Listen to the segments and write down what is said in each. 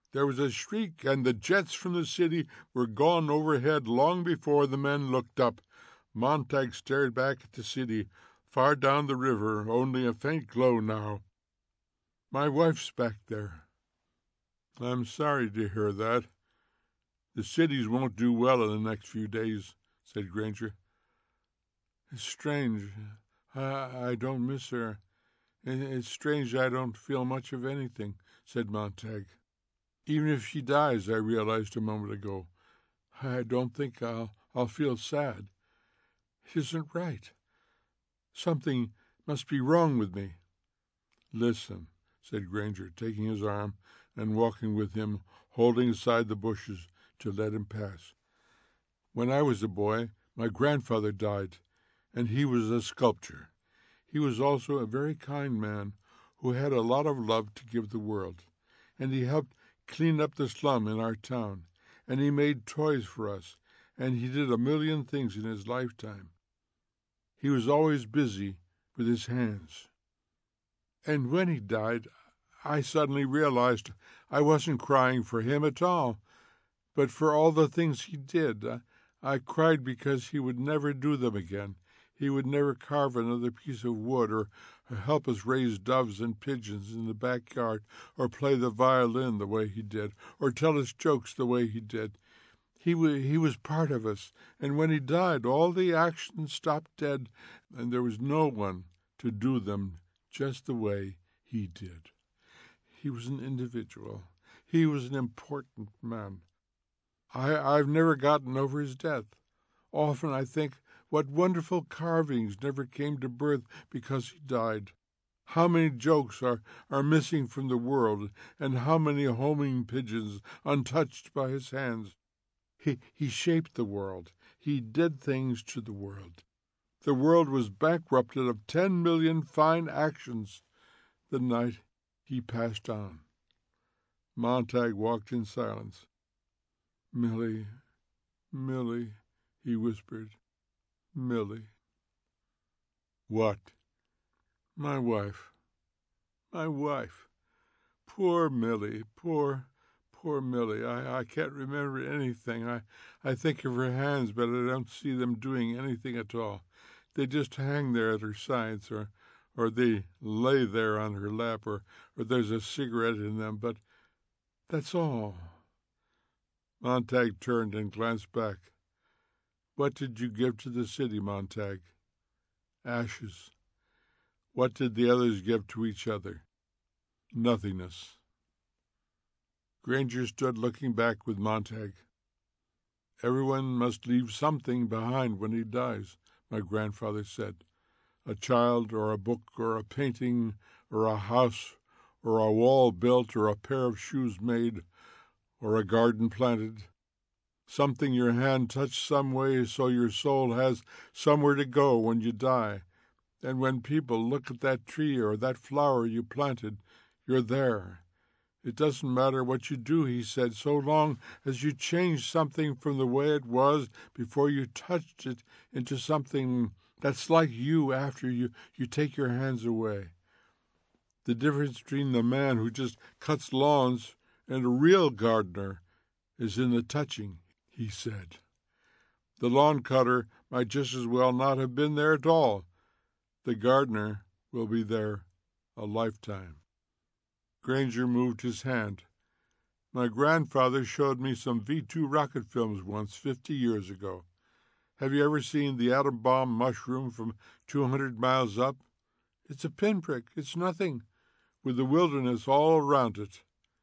There was a shriek, and the jets from the city were gone overhead long before the men looked up. Montag stared back at the city, far down the river, only a faint glow now. My wife's back there. I'm sorry to hear that. The cities won't do well in the next few days, said Granger. It's strange. I don't miss her. It's strange I don't feel much of anything, said Montag. Even if she dies, I realized a moment ago, I don't think I'll feel sad. It isn't right. Something must be wrong with me. Listen, said Granger, taking his arm and walking with him, holding aside the bushes to let him pass. When I was a boy, my grandfather died, and he was a sculptor. He was also a very kind man who had a lot of love to give the world, and he helped clean up the slum in our town, and he made toys for us, and he did a million things in his lifetime. He was always busy with his hands. And when he died, I suddenly realized I wasn't crying for him at all, but for all the things he did. I cried because he would never do them again. He would never carve another piece of wood or help us raise doves and pigeons in the backyard or play the violin the way he did or tell us jokes the way he did. He was part of us, and when he died, all the actions stopped dead, and there was no one to do them just the way he did. He was an individual. He was an important man. I've never gotten over his death. Often I think what wonderful carvings never came to birth because he died. How many jokes are missing from the world, and how many homing pigeons untouched by his hands. He shaped the world. He did things to the world. The world was bankrupted of 10 million fine actions the night he passed on. Montag walked in silence. Milly, Milly, he whispered. Milly. What? My wife. My wife. Poor Milly, poor Milly. I can't remember anything. I think of her hands, but I don't see them doing anything at all. They just hang there at her sides, or they lay there on her lap, or there's a cigarette in them, but that's all. Montag turned and glanced back. What did you give to the city, Montag? Ashes. What did the others give to each other? Nothingness. Granger stood looking back with Montag. Everyone must leave something behind when he dies, my grandfather said. A child, or a book, or a painting, or a house, or a wall built, or a pair of shoes made, or a garden planted. Something your hand touched some way so your soul has somewhere to go when you die. And when people look at that tree or that flower you planted, you're there. It doesn't matter what you do, he said, so long as you change something from the way it was before you touched it into something that's like you after you take your hands away. The difference between the man who just cuts lawns and a real gardener is in the touching, he said. The lawn cutter might just as well not have been there at all. The gardener will be there a lifetime. Granger moved his hand. My grandfather showed me some V2 rocket films once, 50 years ago. Have you ever seen the atom bomb mushroom from 200 miles up? It's a pinprick. It's nothing, with the wilderness all around it.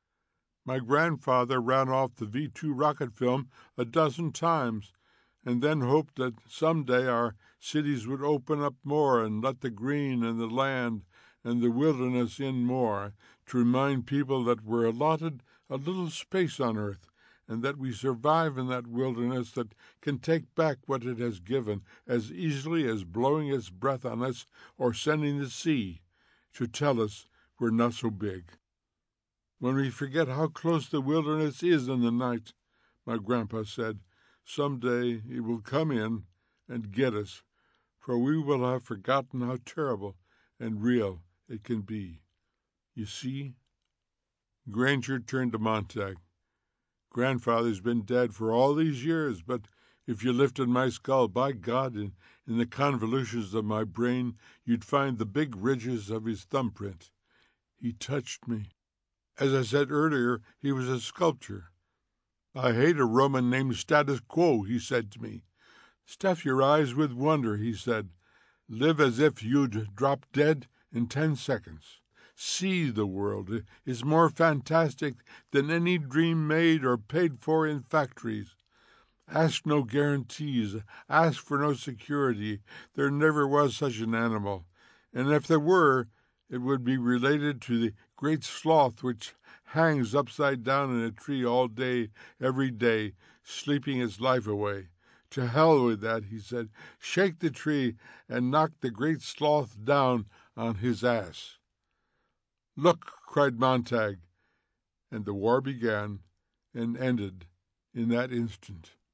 My grandfather ran off the V2 rocket film a dozen times, and then hoped that someday our cities would open up more and let the green and the land and the wilderness in more, to remind people that we're allotted a little space on earth, and that we survive in that wilderness that can take back what it has given as easily as blowing its breath on us or sending the sea to tell us we're not so big. When we forget how close the wilderness is in the night, my grandpa said, someday it will come in and get us, for we will have forgotten how terrible and real it can be. You see? Granger turned to Montague. Grandfather's been dead for all these years, but if you lifted my skull, by God, in the convolutions of my brain, you'd find the big ridges of his thumbprint. He touched me. As I said earlier, he was a sculptor. I hate a Roman named Status Quo, he said to me. Stuff your eyes with wonder, he said. Live as if you'd drop dead in 10 seconds. See the world is more fantastic than any dream made or paid for in factories. Ask no guarantees, ask for no security. There never was such an animal. And if there were, it would be related to the great sloth which hangs upside down in a tree all day, every day, sleeping its life away. To hell with that, he said. Shake the tree and knock the great sloth down on his ass. Look, cried Montague, and the war began and ended in that instant.